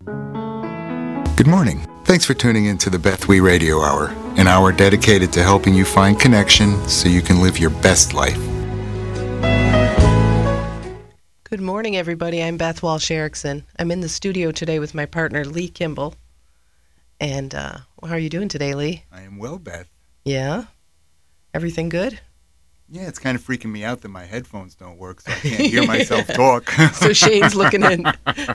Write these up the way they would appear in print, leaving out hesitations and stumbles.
Good morning. Thanks for tuning in to the Beth Wee Radio Hour, an hour dedicated to helping you find connection so you can live your best life. Good morning, everybody. I'm Beth Walsh Erickson. I'm in the studio today with my partner, Lee Kimball. And how are you doing today, Lee? I am well, Beth. Yeah? Everything good? Yeah, it's kind of freaking me out that my headphones don't work, so I can't hear myself talk. So Shane's looking in.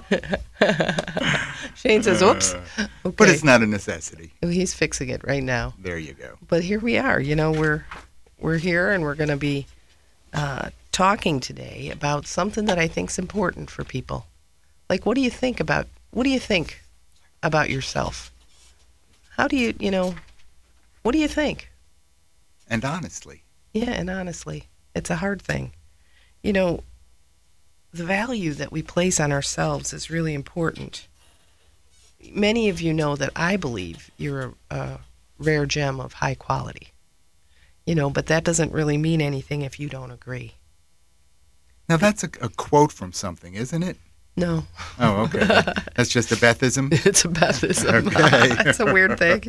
Shane says, oops. Okay. But it's not a necessity. He's fixing it right now. There you go. But here we are. You know, we're here, and we're going to be talking today about something that I think is important for people. Like, what do you think about yourself? How do you what do you think? And honestly. Yeah, and honestly, it's a hard thing. You know, the value that we place on ourselves is really important. Many of you know that I believe you're a rare gem of high quality. You know, but that doesn't really mean anything if you don't agree. Now, that's a quote from something, isn't it? No. Oh, okay. That's just a Bethism? It's a Bethism. Okay. It's a weird thing.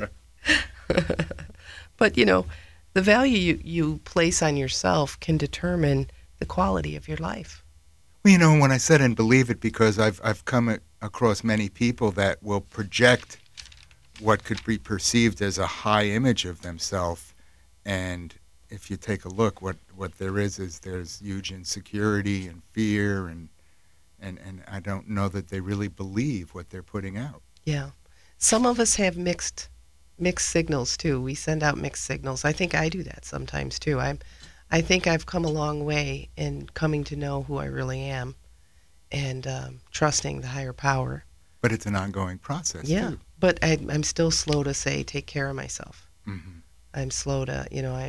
But, you know, the value you place on yourself can determine the quality of your life. Well, you know, when I said and believe it, because I've come across many people that will project what could be perceived as a high image of themselves, and if you take a look, what there is there's huge insecurity and fear, and I don't know that they really believe what they're putting out. Yeah. Some of us have mixed signals too. We send out mixed signals. I think I do that sometimes too. I think I've come a long way in coming to know who I really am, and trusting the higher power. But it's an ongoing process. Yeah. Too. But I'm still slow to say take care of myself. Mm-hmm. I'm slow to, you know,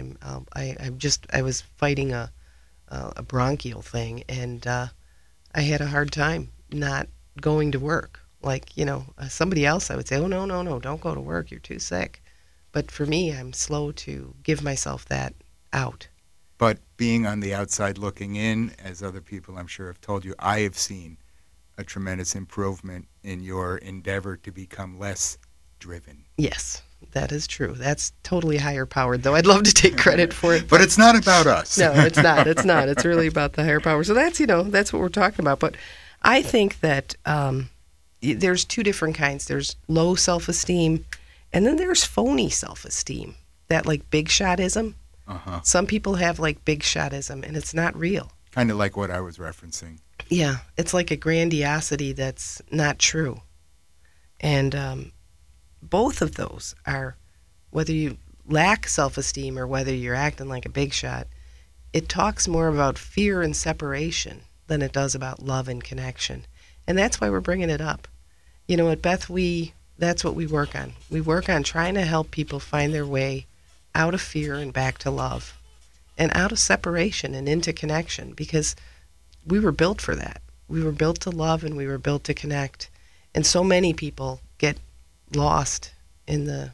I was fighting a bronchial thing, and I had a hard time not going to work. Like, you know, somebody else, I would say, oh, no, don't go to work. You're too sick. But for me, I'm slow to give myself that out. But being on the outside looking in, as other people I'm sure have told you, I have seen a tremendous improvement in your endeavor to become less driven. Yes, that is true. That's totally higher powered, though. I'd love to take credit for it. But it's not about us. No, it's not. It's not. It's really about the higher power. So that's, you know, that's what we're talking about. But I think that there's two different kinds. There's low self-esteem, and then there's phony self-esteem, that like big shotism. Uh-huh. Some people have like big shotism, and it's not real. Kind of like what I was referencing. Yeah, it's like a grandiosity that's not true. And both of those are, whether you lack self-esteem or whether you're acting like a big shot, it talks more about fear and separation than it does about love and connection. And that's why we're bringing it up. You know, at Beth, that's what we work on. We work on trying to help people find their way out of fear and back to love, and out of separation and into connection, because we were built for that. We were built to love, and we were built to connect. And so many people get lost in the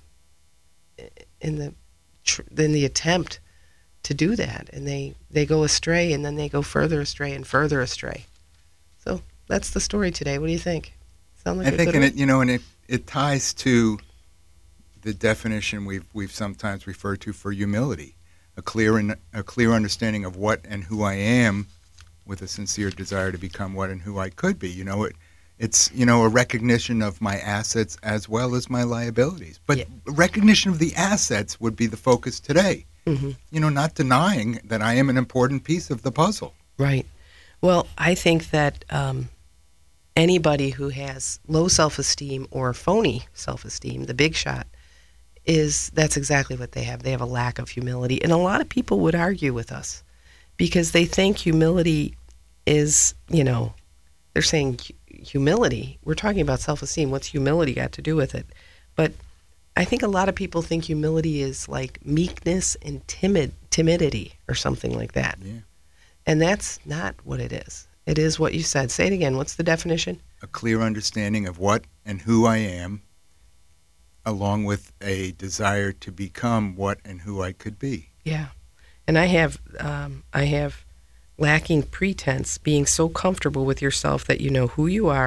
attempt to do that, and they go astray, and then they go further astray and further astray. So that's the story today. What do you think? Sound like I a think, good one? and it, you know, and it ties to the definition we've sometimes referred to for humility, a clear understanding of what and who I am, with a sincere desire to become what and who I could be. You know, it's you know, a recognition of my assets as well as my liabilities. But recognition of the assets would be the focus today. Mm-hmm. You know, not denying that I am an important piece of the puzzle. Right. Well, I think that anybody who has low self-esteem or phony self-esteem, the big shot, that's exactly what they have. They have a lack of humility. And a lot of people would argue with us because they think humility is, you know, they're saying humility. We're talking about self-esteem. What's humility got to do with it? But I think a lot of people think humility is like meekness and timidity or something like that. Yeah. And that's not what it is. It is what you said. Say it again. What's the definition? A clear understanding of what and who I am, along with a desire to become what and who I could be. Yeah. And I have lacking pretense, being so comfortable with yourself that you know who you are,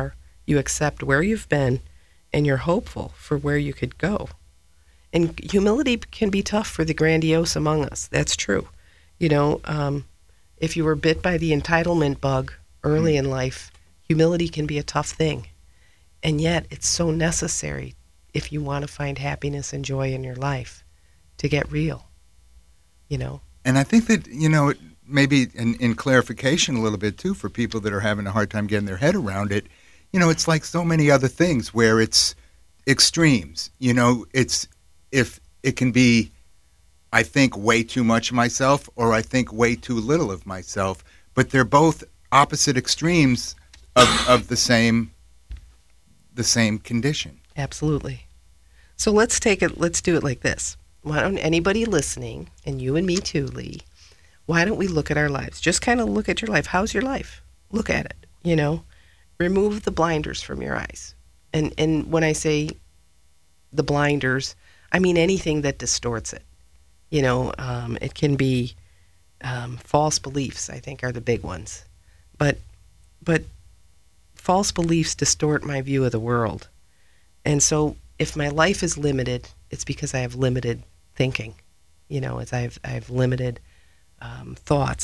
You accept where you've been, and you're hopeful for where you could go. And humility can be tough for the grandiose among us. That's true. If you were bit by the entitlement bug early in life, humility can be a tough thing. And yet it's so necessary if you want to find happiness and joy in your life to get real, And I think that, maybe in clarification a little bit too for people that are having a hard time getting their head around it, it's like so many other things where it's extremes. If it can be, I think way too much of myself or I think way too little of myself, but they're both opposite extremes of the same condition. Absolutely. So let's do it like this. Why don't anybody listening, and you and me too, Lee, why don't we look at our lives? Just kind of look at your life. How's your life? Look at it, Remove the blinders from your eyes. And when I say the blinders, I mean anything that distorts it. It can be false beliefs, I think, are the big ones. But false beliefs distort my view of the world. And so if my life is limited, it's because I have limited thinking. As I have limited thoughts.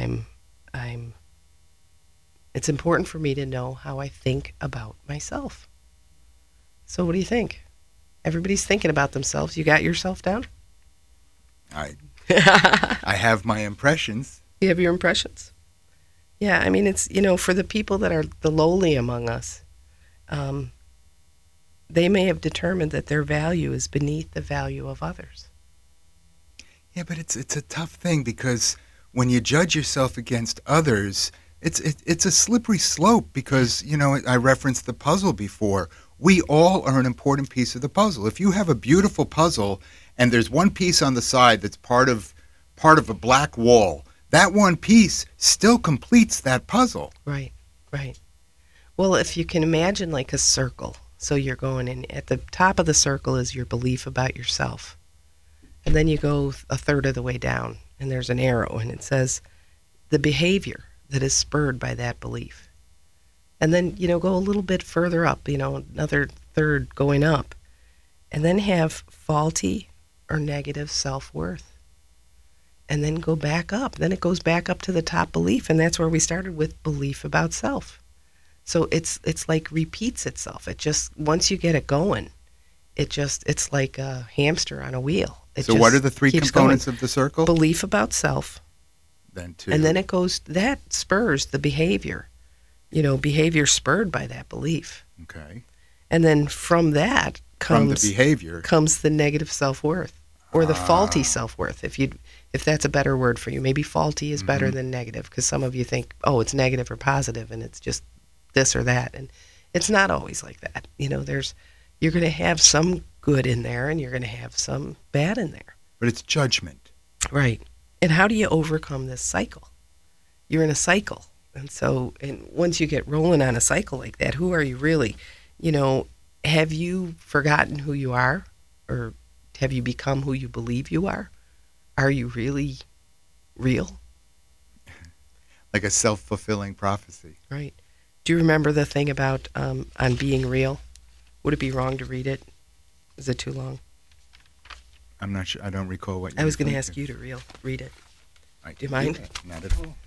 It's important for me to know how I think about myself. So what do you think? Everybody's thinking about themselves. You got yourself down? I have my impressions. You have your impressions? Yeah, I mean, it's, for the people that are the lowly among us, they may have determined that their value is beneath the value of others. Yeah, but it's a tough thing because when you judge yourself against others, it's a slippery slope because, I referenced the puzzle before. We all are an important piece of the puzzle. If you have a beautiful puzzle and there's one piece on the side that's part of a black wall, that one piece still completes that puzzle. Right. Well, if you can imagine like a circle, so you're going in, at the top of the circle is your belief about yourself. And then you go a third of the way down, and there's an arrow, and it says the behavior that is spurred by that belief. And then, go a little bit further up, another third going up, and then have faulty or negative self-worth. And then go back up. Then it goes back up to the top belief, and that's where we started with belief about self. So it's like repeats itself. It just, once you get it going, it's like a hamster on a wheel. So what are the three components of the circle? Belief about self. Then two. And then it goes, that spurs the behavior. Behavior spurred by that belief. Okay. And then from that comes the behavior comes the negative self-worth or the faulty self-worth. If that's a better word for you, maybe faulty is better than negative, because some of you think, oh, it's negative or positive and it's just this or that, and it's not always like that. You're going to have some good in there and you're going to have some bad in there. But it's judgment. Right. And how do you overcome this cycle? You're in a cycle. And once you get rolling on a cycle like that, who are you really? Have you forgotten who you are? Or have you become who you believe you are? Are you really real? Like a self-fulfilling prophecy. Right. Do you remember the thing about on being real? Would it be wrong to read it? Is it too long? I'm not sure. I don't recall what you I was going to ask you to read it. Do you mind? Not at all.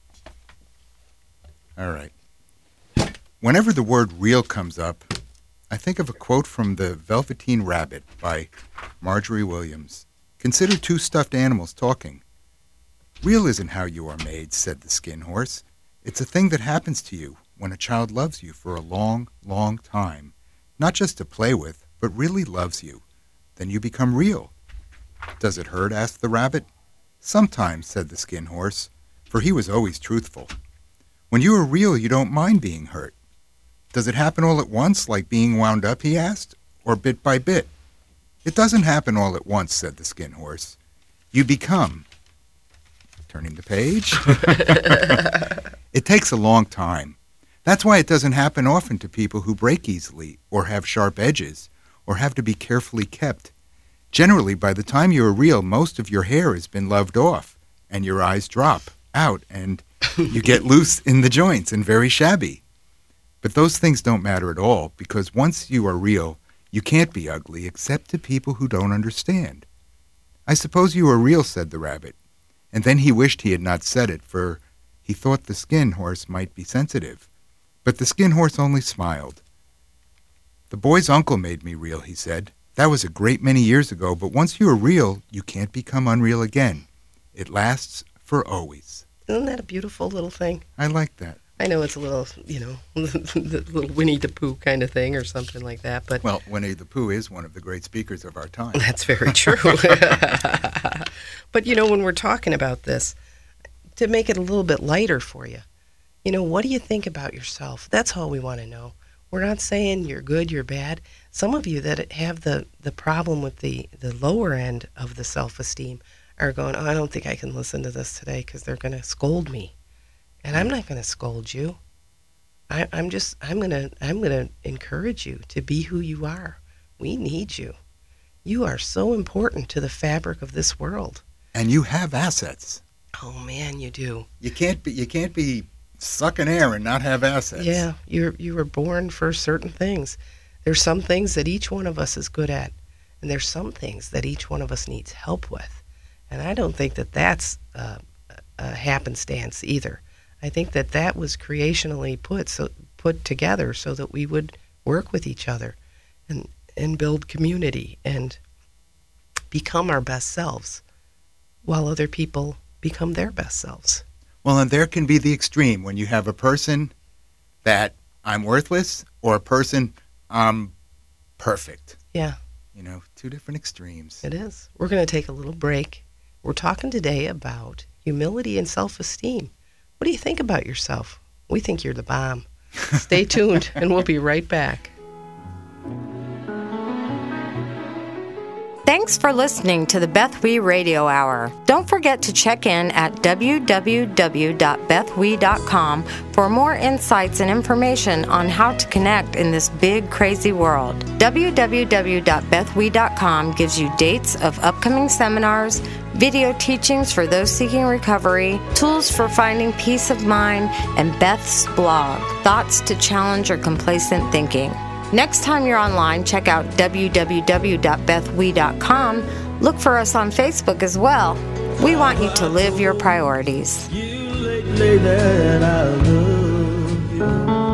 All right. Whenever the word real comes up, I think of a quote from The Velveteen Rabbit by Marjorie Williams. Consider two stuffed animals talking. Real isn't how you are made, said the skin horse. It's a thing that happens to you when a child loves you for a long, long time. Not just to play with, but really loves you. Then you become real. Does it hurt? Asked the rabbit. Sometimes, said the skin horse, for he was always truthful. When you are real, you don't mind being hurt. Does it happen all at once, like being wound up, he asked, or bit by bit? It doesn't happen all at once, said the skin horse. You become. Turning the page. It takes a long time. That's why it doesn't happen often to people who break easily, or have sharp edges, or have to be carefully kept. Generally, by the time you are real, most of your hair has been loved off, and your eyes drop out, and you get loose in the joints and very shabby. But those things don't matter at all, because once you are real, you can't be ugly except to people who don't understand. I suppose you are real, said the rabbit. And then he wished he had not said it, for he thought the Skin Horse might be sensitive. But the Skin Horse only smiled. The boy's uncle made me real, he said. That was a great many years ago, but once you are real, you can't become unreal again. It lasts for always. Isn't that a beautiful little thing? I like that. I know it's a little, the little Winnie the Pooh kind of thing or something like that. But Well, Winnie the Pooh is one of the great speakers of our time. that's very true. But, when we're talking about this, to make it a little bit lighter for you, what do you think about yourself? That's all we want to know. We're not saying you're good, you're bad. Some of you that have the problem with the lower end of the self-esteem are going, I don't think I can listen to this today because they're going to scold me. And I'm not going to scold you. I'm going to encourage you to be who you are. We need you. You are so important to the fabric of this world. And you have assets. Oh man, you do. You can't be sucking air and not have assets. Yeah, you were born for certain things. There's some things that each one of us is good at, and there's some things that each one of us needs help with. And I don't think that that's a happenstance either. I think that was creationally put together so that we would work with each other and build community and become our best selves while other people become their best selves. Well, and there can be the extreme when you have a person that I'm worthless or a person I'm perfect. Yeah. Two different extremes. It is. We're going to take a little break. We're talking today about humility and self-esteem. What do you think about yourself? We think you're the bomb. Stay tuned, and we'll be right back. Thanks for listening to the Beth Wee Radio Hour. Don't forget to check in at www.bethwee.com for more insights and information on how to connect in this big, crazy world. www.bethwee.com gives you dates of upcoming seminars, video teachings for those seeking recovery, tools for finding peace of mind, and Beth's blog, Thoughts to Challenge Your Complacent Thinking. Next time you're online, check out www.bethwee.com. Look for us on Facebook as well. We want you to live your priorities. You lately that I love you.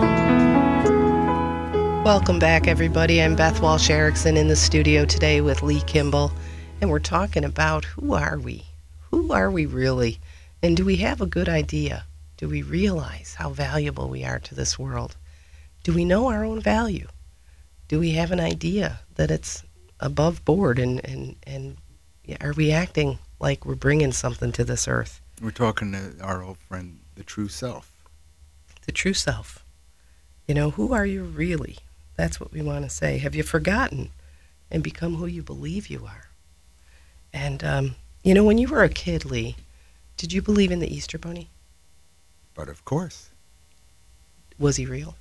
Welcome back, everybody. I'm Beth Walsh Erickson in the studio today with Lee Kimball, and we're talking about who are we? Who are we really? And do we have a good idea? Do we realize how valuable we are to this world? Do we know our own value? Do we have an idea that it's above board and are we acting like we're bringing something to this earth? We're talking to our old friend, the true self. The true self. Who are you really? That's what we want to say. Have you forgotten and become who you believe you are? And, when you were a kid, Lee, did you believe in the Easter Bunny? But of course. Was he real?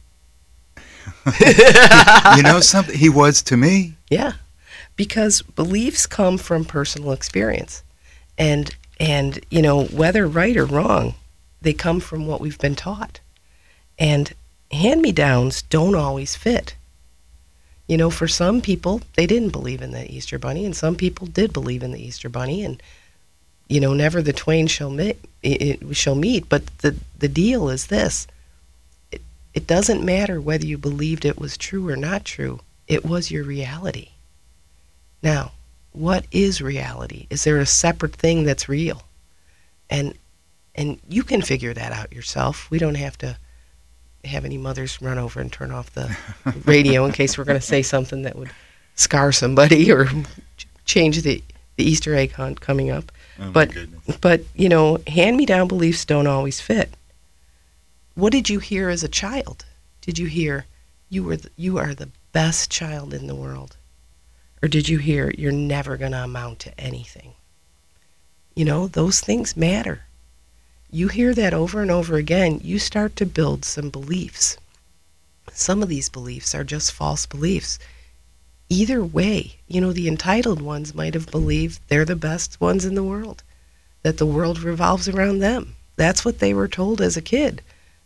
Something, he was to me. Yeah, because beliefs come from personal experience. And whether right or wrong, they come from what we've been taught. And hand-me-downs don't always fit. For some people, they didn't believe in the Easter Bunny, and some people did believe in the Easter Bunny, and, never the twain shall meet. But the deal is this. It doesn't matter whether you believed it was true or not true. It was your reality. Now, what is reality? Is there a separate thing that's real? And you can figure that out yourself. We don't have to have any mothers run over and turn off the radio in case we're going to say something that would scar somebody or change the Easter egg hunt coming up. Oh, but my goodness. but hand-me-down beliefs don't always fit. What did you hear as a child? Did you hear you are the best child in the world? Or did you hear you're never going to amount to anything? Those things matter. You hear that over and over again, you start to build some beliefs. Some of these beliefs are just false beliefs. Either way, the entitled ones might have believed they're the best ones in the world, that the world revolves around them. That's what they were told as a kid.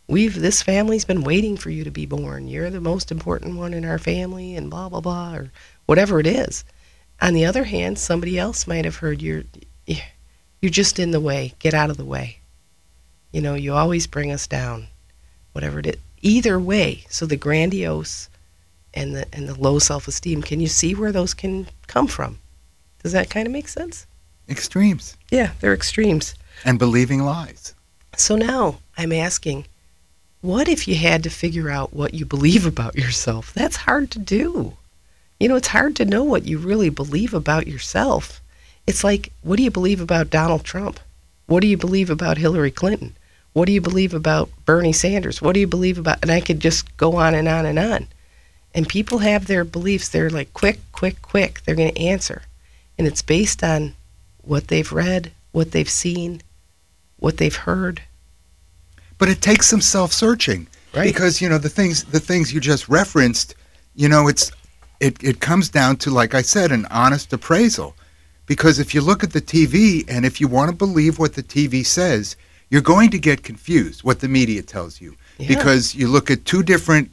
This family's been waiting for you to be born. You're the most important one in our family, and blah, blah, blah, or whatever it is. On the other hand, somebody else might have heard you're just in the way. Get out of the way. You always bring us down, whatever it is. Either way, so the grandiose and the low self-esteem, can you see where those can come from? Does that kind of make sense? Extremes. Yeah, they're extremes. And believing lies. So now I'm asking, what if you had to figure out what you believe about yourself? That's hard to do. It's hard to know what you really believe about yourself. It's like, what do you believe about Donald Trump? What do you believe about Hillary Clinton? What do you believe about Bernie Sanders? What do you believe about, and I could just go on and on and on. And people have their beliefs. They're like, quick. They're going to answer. And it's based on what they've read, what they've seen, what they've heard. But it takes some self-searching. Right. Because, the things you just referenced, it comes down to, like I said, an honest appraisal. Because if you look at the TV, and if you want to believe what the TV says, you're going to get confused what the media tells you. Yeah. Because you look at two different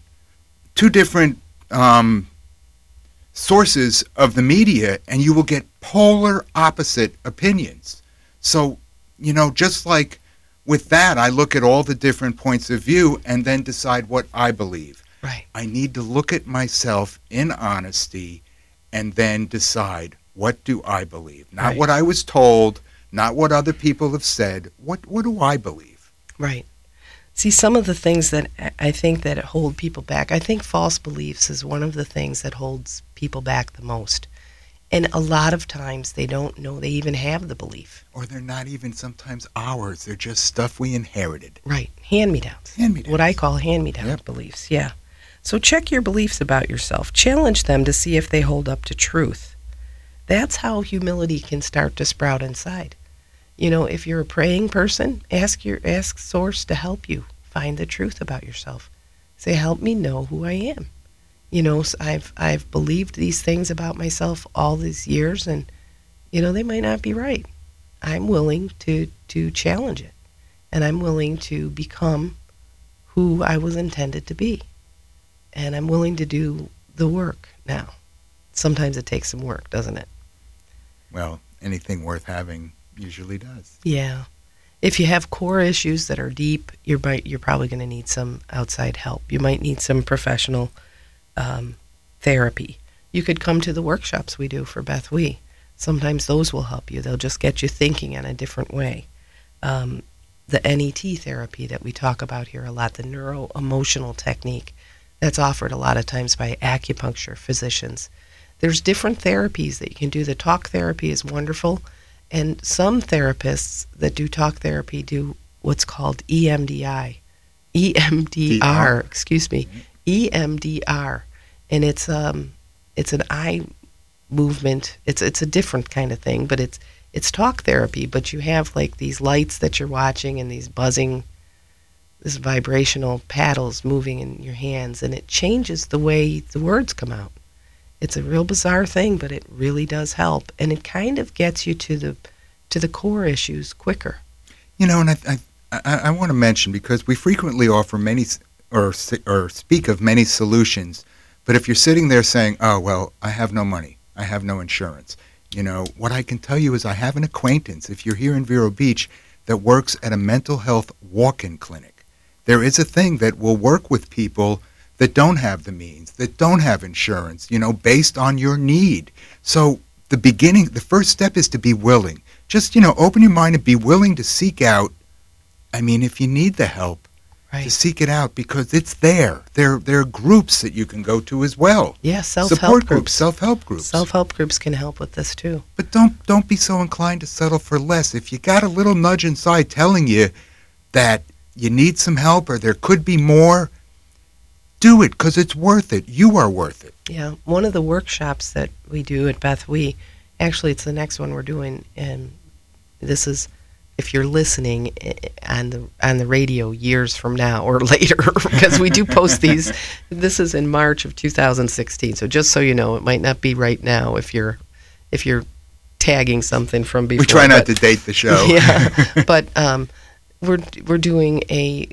sources of the media, and you will get polar opposite opinions. So, just like with that, I look at all the different points of view and then decide what I believe. Right. I need to look at myself in honesty and then decide, what do I believe? Not Right. what I was told, not what other people have said. What do I believe? Right. See, some of the things that I think that hold people back, I think false beliefs is one of the things that holds people back the most. And a lot of times they don't know they even have the belief. Or they're not even sometimes ours. They're just stuff we inherited. Right. Hand-me-downs. Hand-me-downs. What I call hand-me-down Yep. beliefs. Yeah. So check your beliefs about yourself. Challenge them to see if they hold up to truth. That's how humility can start to sprout inside. If you're a praying person, ask Source to help you find the truth about yourself. Say, help me know who I am. I've believed these things about myself all these years, and they might not be right. I'm willing to challenge it, and I'm willing to become who I was intended to be, and I'm willing to do the work now. Sometimes it takes some work, doesn't it? Well, anything worth having usually does. Yeah. If you have core issues that are deep, you're probably going to need some outside help. You might need some professional therapy. You could come to the workshops we do for Beth Wee. Sometimes those will help you. They'll just get you thinking in a different way. The NET therapy that we talk about here a lot, the neuro-emotional technique, that's offered a lot of times by acupuncture physicians. There's different therapies that you can do. The talk therapy is wonderful. And some therapists that do talk therapy do what's called EMDR, excuse me, EMDR, and it's an eye movement. It's a different kind of thing, but it's talk therapy. But you have like these lights that you're watching and these buzzing, this vibrational paddles moving in your hands, and it changes the way the words come out. It's a real bizarre thing, but it really does help, and it kind of gets you to the core issues quicker. And I want to mention, because we frequently offer many or speak of many solutions, but if you're sitting there saying, "Oh well, I have no money, I have no insurance," what I can tell you is I have an acquaintance, if you're here in Vero Beach, that works at a mental health walk-in clinic. There is a thing that will work with people that don't have the means, that don't have insurance, based on your need. So the first step is to be willing. Just, open your mind and be willing to seek out. If you need the help, Right. to seek it out, because it's there. There are groups that you can go to as well. Yeah, self-help Support groups. Self-help groups. Self-help groups can help with this too. But don't be so inclined to settle for less. If you got a little nudge inside telling you that you need some help or there could be more, do it, because it's worth it. You are worth it. Yeah, one of the workshops that we do at Beth Wee, actually it's the next one we're doing, and this is, if you're listening on the radio years from now or later, because we do post these. This is in March of 2016, so just so you know, it might not be right now if you're tagging something from before. We try not to date the show. Yeah, but we're doing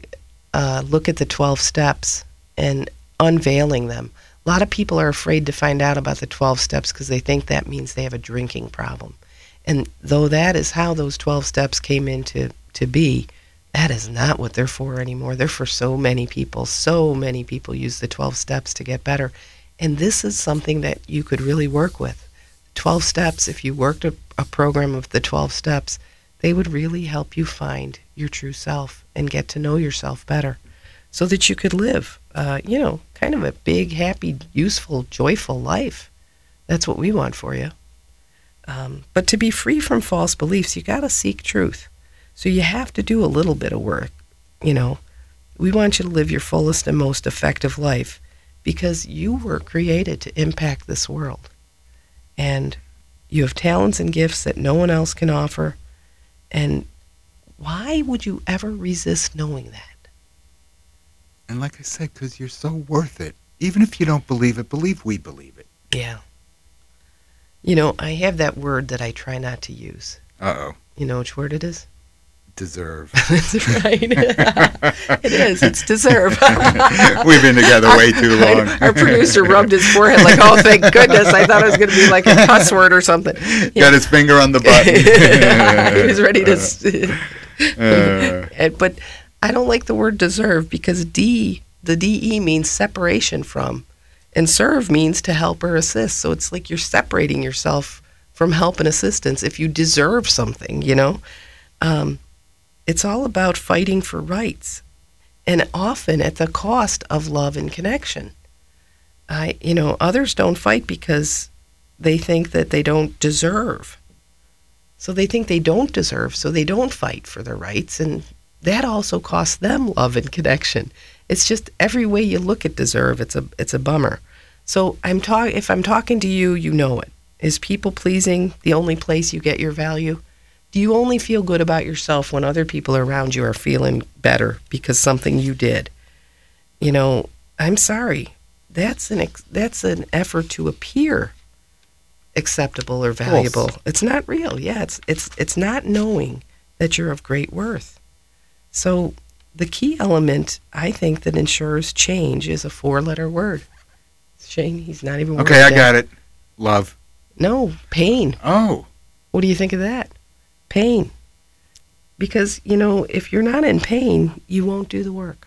look at the 12 steps and unveiling them. A lot of people are afraid to find out about the 12 steps because they think that means they have a drinking problem. And though that is how those 12 steps came into to be, that is not what they're for anymore. They're for so many people. So many people use the 12 steps to get better. And this is something that you could really work with. 12 steps, if you worked a program of the 12 steps, they would really help you find your true self and get to know yourself better so that you could live, kind of a big, happy, useful, joyful life. That's what we want for you. But to be free from false beliefs, you got to seek truth. So you have to do a little bit of work. We want you to live your fullest and most effective life because you were created to impact this world. And you have talents and gifts that no one else can offer. And why would you ever resist knowing that? And like I said, because you're so worth it. Even if you don't believe it, believe we believe it. Yeah. I have that word that I try not to use. Uh-oh. You know which word it is? Deserve. That's right. It is. It's deserve. We've been together way too long. Our producer rubbed his forehead like, oh, thank goodness. I thought it was going to be like a cuss word or something. Got his finger on the button. He was ready to... But I don't like the word deserve because the DE means separation from, and serve means to help or assist. So it's like you're separating yourself from help and assistance if you deserve something, It's all about fighting for rights, and often at the cost of love and connection. Others don't fight because they think that they don't deserve. So they think they don't deserve, so they don't fight for their rights, and that also costs them love and connection. It's just every way you look at deserve, it's a bummer. So if I'm talking to you, you know it. Is people pleasing the only place you get your value? Do you only feel good about yourself when other people around you are feeling better because something you did? I'm sorry. That's an effort to appear acceptable or valuable. False. It's not real. Yeah, it's not knowing that you're of great worth. So the key element, I think, that ensures change is a 4-letter word. Shane, he's not even. Okay, I got it. Love. No, pain. Oh. What do you think of that? Pain. Because, if you're not in pain, you won't do the work.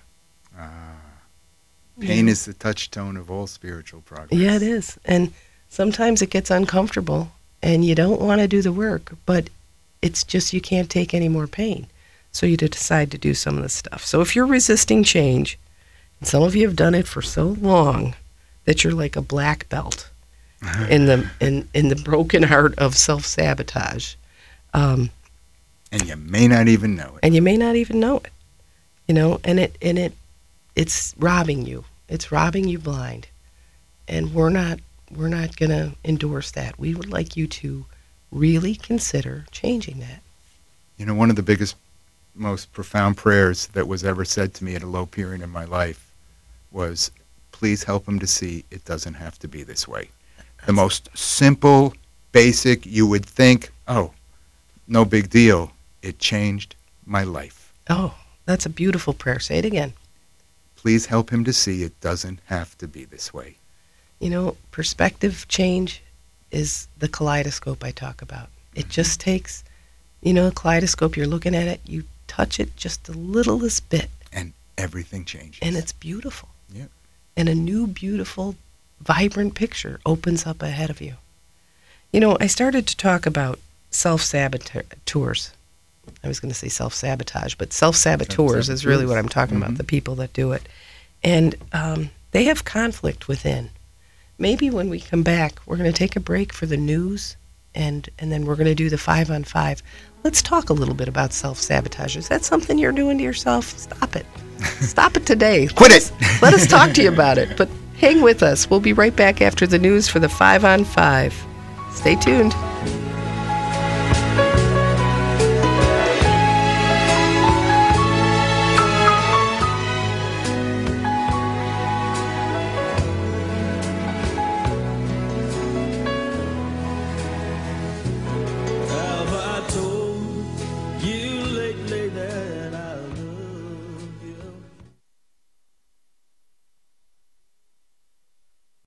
Pain is the touchstone of all spiritual progress. Yeah, it is. And sometimes it gets uncomfortable, and you don't want to do the work, but it's just you can't take any more pain. So you decide to do some of this stuff. So if you're resisting change, and some of you have done it for so long that you're like a black belt in the broken art of self-sabotage, and you may not even know it. And you may not even know it, and it's robbing you. It's robbing you blind, and we're not going to endorse that. We would like you to really consider changing that. One of the biggest, most profound prayers that was ever said to me at a low period in my life was, "Please help him to see it doesn't have to be this way." The most simple, basic. You would think, oh, no big deal. It changed my life. Oh, that's a beautiful prayer. Say it again. Please help him to see it doesn't have to be this way. Perspective change is the kaleidoscope I talk about. It just takes, a kaleidoscope, you're looking at it, you touch it just the littlest bit. And everything changes. And it's beautiful. Yeah. And a new, beautiful, vibrant picture opens up ahead of you. I started to talk about self-saboteurs. I was going to say self-sabotage, but self-saboteurs is really what I'm talking about, the people that do it. And they have conflict within. Maybe when we come back, we're going to take a break for the news, and then we're going to do the 5-on-5. Let's talk a little bit about self-sabotage. Is that something you're doing to yourself? Stop it. Stop it today. Quit it. Let us talk to you about it. But hang with us. We'll be right back after the news for the 5-on-5. Stay tuned.